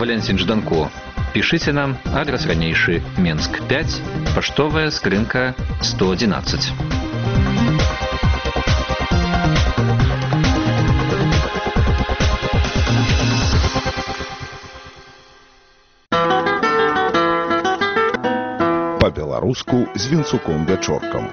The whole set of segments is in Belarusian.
Валентин Жданко. Пишите нам, адрес ранейший, Менск 5, поштовая скрынка 111. По-беларуску з Вінцуком Вячоркам.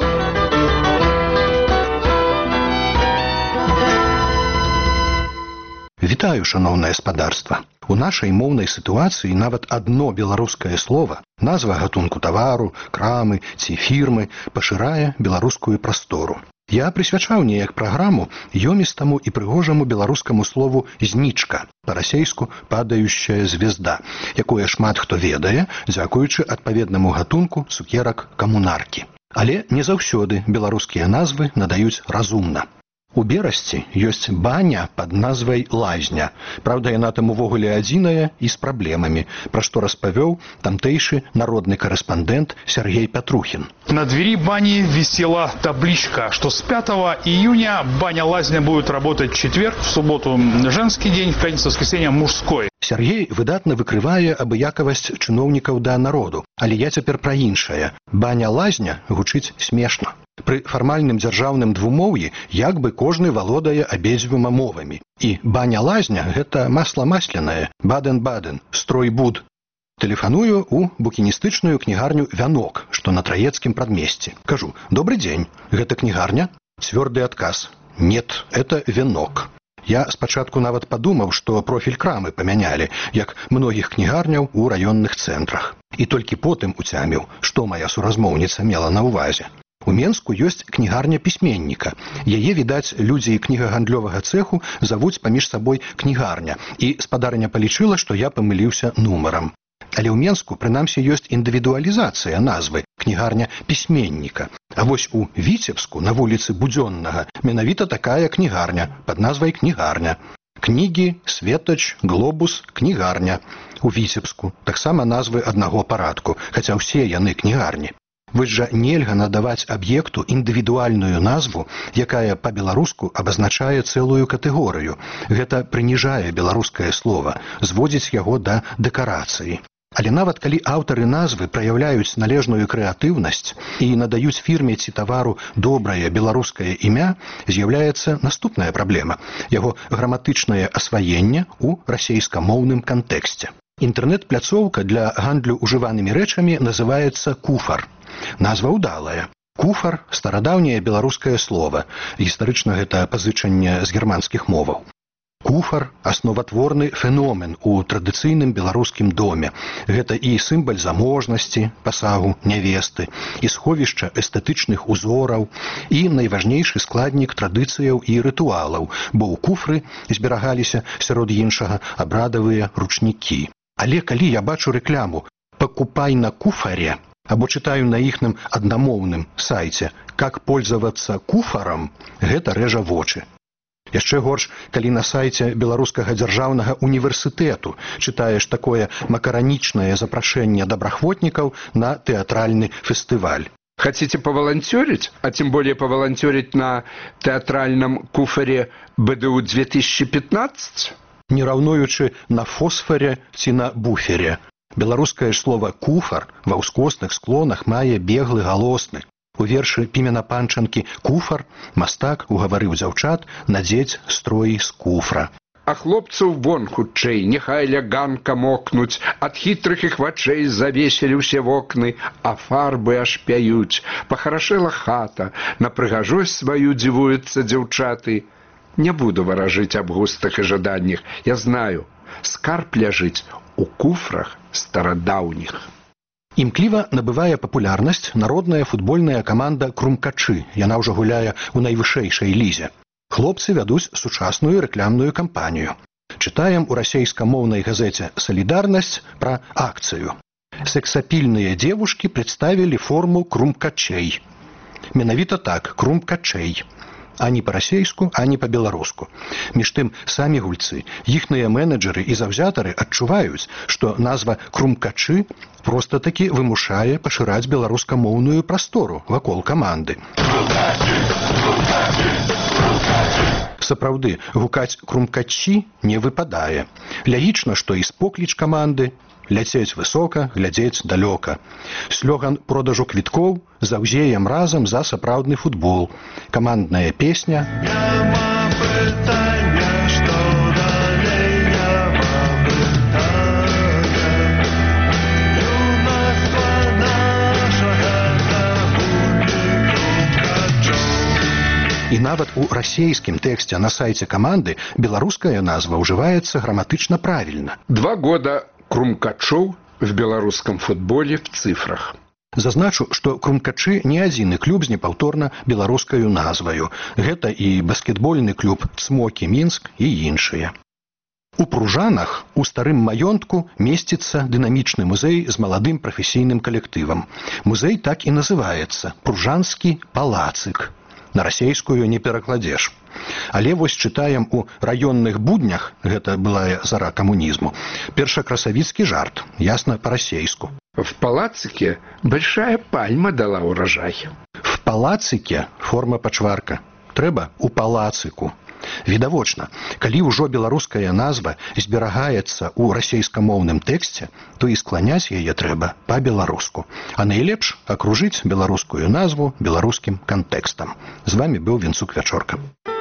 Вітаю, шаноўнае спадарства. У нашай моўнай сітуацыі нават адно беларускае слова, назва гатунку тавару, крамы ці фірмы пашырае беларускую прастору. Я прысвячаў неяк праграму ёмістаму і прыгожаму беларускаму слову «знічка», па-расейску «падающая звезда», якое шмат хто ведае, дзякуючы адпаведнаму гатунку цукерак камунаркі. Але не заўсёды беларускія назвы надаюць разумна. У Берасці ёсць баня пад назвай «Лазня». Праўда, яна там увогуле адзіная і з праблемамі, пра што распавёў тамтэйшы народны карэспандэнт Сергей Пятрухін. На двери бани висела табличка, что с 5 июня баня-лазня будет работать в четверг, в субботу женский день, в пятницу, воскресенье мужской. Сергей выдатна выкрывае абыякавасць чыноўнікаў да народу, але я цяпер пра іншае. Баня-лазня гучыць смешна. Пры фармальным дзяржаўным двумоўі як бы кожны валодае абедзвюма мовамі. І баня-лазня – гэта масла масляное, баден-баден, стройбуд. Тэлефаную ў букіністычную кнігарню «Вянок», што на Траецкім прадмесці. Кажу: «Добрый дзень, гэта кнігарня?» Цвёрды адказ: «Нет, это «Вянок». Я спачатку нават падумаў, што профіль крамы памянялі, як многіх кнігарняў у раённых цэнтрах. І толькі потым уцяміў, што мая суразмоўніца мела на ўвазе. У Менску ёсць кнігарня пісьменніка. Яе, відаць, людзі кнігагандлёвага цэху завуць паміж сабой кнігарня, і спадарня палічыла, што я памыліўся нумарам. Але ў Менску, прынамсі, ёсць індывідуалізацыя назвы кнігарня пісьменніка. А вось у Віцебску, на вуліцы Будзённага, менавіта такая кнігарня пад назвай кнігарня. Кнігі, светач, глобус, кнігарня. У Віцебску таксама назвы аднаго парадку, хаця ўсе яны кнігарні. Вось жа нельга надаваць аб'екту індывідуальную назву, якая па-беларуску абазначае цэлую катэгорыю. Гэта прыніжае беларускае слова, зводзіць яго да дэкарацыі. Але нават калі аўтары назвы праяўляюць належную крэатыўнасць і надаюць фірме ці тавару добрае беларускае імя, з'яўляецца наступная праблема – яго граматычнае асваенне ў расейскамоўным кантэксце. Інтэрнэт-пляцоўка для гандлю ужыванымі рэчамі называецца «Куфар». Назва ўдалая. Куфар – старадаўняе беларускае слова. Гістарычна гэта пазычанне з германскіх моваў. Куфар – асноватворны феномен у традыцыйным беларускім доме. Гэта і сімвал заможнасці, пасагу, нявесты, і сховішча эстэтычных узораў, і найважнейшы складнік традыцыяў і рытуалаў, бо ў куфры зберагаліся, сярод іншага, абрадавыя ручнікі. Але калі я бачу рэкляму «Пакупай на куфаре», або чытаю на іхным аднамоўным сайце «Как пользоваться куфарам», гэта рэжа вочы. Яшчэ горш, калі на сайце Беларускага дзяржаўнага універсітэту чытаеш такое макаранічнае запрашэнне добраахвотнікаў на тэатральны фестываль. Хотите поволонтерить, а тем более поволонтерить на театральном куфаре БДУ 2015? Не раўнуючы на фосфаре ці на буфере. Беларускае слова «куфар» ва ўскосных склонах мае беглы галосны. У вершы Пімена Панчанкі «Куфар» мастак угаварыў дзяўчат надзець строі з куфра. А хлопцаў вон хутчэй, няхай ля ганка мокнуць, ад хітрых іх вачэй завесілі ўсе вокны, а фарбы аж пяюць. Пахарашэла хата, на прыгажосць сваю дзівуюцца дзяўчаты. Не буду варажыць аб густах і жаданнях, я знаю, скарб ляжыць у куфрах старадаўніх. Імкліва набывае папулярнасць народная футбольная каманда «Крумкачы». Яна ўжо гуляе ў найвышэйшай лізе. Хлопцы вядуць сучасную рэклямную кампанію. Чытаем у расейскамоўнай газеце «Солидарность» пра акцыю. Сексапільныя девушки представили форму крумкачей. Менавіта так, крумкачей. Ані па-расейску, ані па-беларуску. Між тым, самі гульцы, іхныя менеджеры і заўзятары адчуваюць, што назва «Крумкачы» проста-такі вымушае пашыраць беларускамоўную прастору вакол каманды. Сапраўды, гукаць крумкачі не выпадае. Лягічна, што і спокліч каманды ляцець высока, глядзець далёка. Слёган продажу квіткоў заўзеем разам за сапраўдны футбол. Камандная песня і нават у расейскім тэксце на сайце каманды беларуская назва ўжываецца граматычна правільна. 2 года крумкачоў в беларускам футболе в цифрах. Зазначу, што крумкачы не адзіны клуб з непаўторна беларускаю назваю. Гэта і баскетбольны клуб «Цмокі Мінск» і іншыя. У Пружанах у старым маёнтку месціцца дынамічны музей з маладым прафесійным калектывам. Музей так і называецца «Пружанскі палацык». На расейскую не перакладзеш. Але вось чытаем у раённых буднях, гэта былая зара камунізму, першакрасавіцкі жарт, ясна па-расейску. В палацыке большая пальма дала урожай. В палацыке форма пачварка. Трэба у палацыку. Відавочна, калі ўжо беларуская назва зберагаецца ў расейскамоўным тэксце, то і скланяць яе трэба па-беларуску. А найлепш акружыць беларускую назву беларускім кантэкстам. З вамі быў Венцук Вячорка.